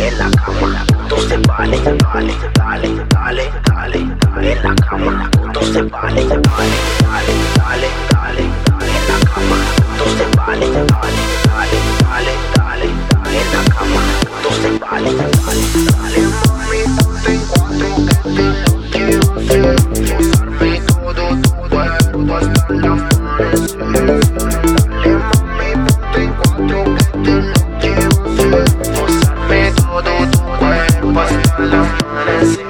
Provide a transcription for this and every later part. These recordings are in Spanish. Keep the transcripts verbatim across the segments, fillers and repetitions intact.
en la cama, todo se vale, dale, dale, dale, dale, dale, en la cama, todo se vale, dale, dale, dale, dale, dale, en la cama, todo se vale, dale, dale, dale, dale, dale, en la cama, todo se vale, dale, dale, mami, ponte en cuatro que te lo quiero hacer, usarme todo tu cuerpo hasta el amanecer. Dale, mami, ponte en cuatro que te lo quiero hacer, usarme todo tu cuerpo hasta el amanecer.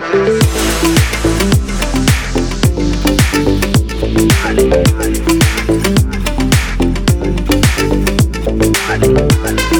Dale, dale, dale, dale, dale.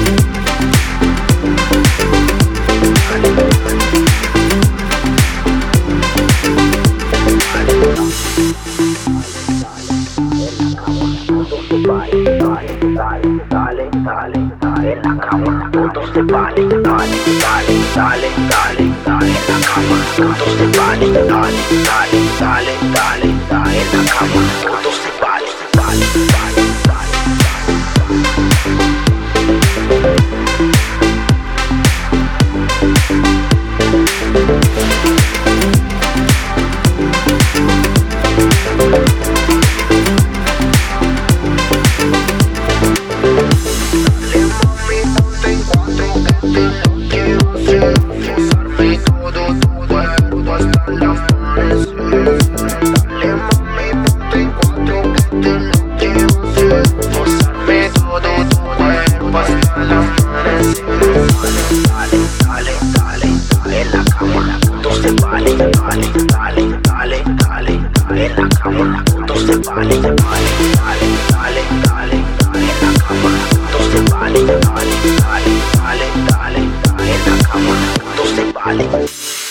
Dale, dale, dale, en la cama, todo se vale, dale, dale, dale, dale, dale, en la cama, todo se vale, dale, dale, dale, dale, dale, en la cama, todo se vale, dale, dale, dale, dale, dale, dale,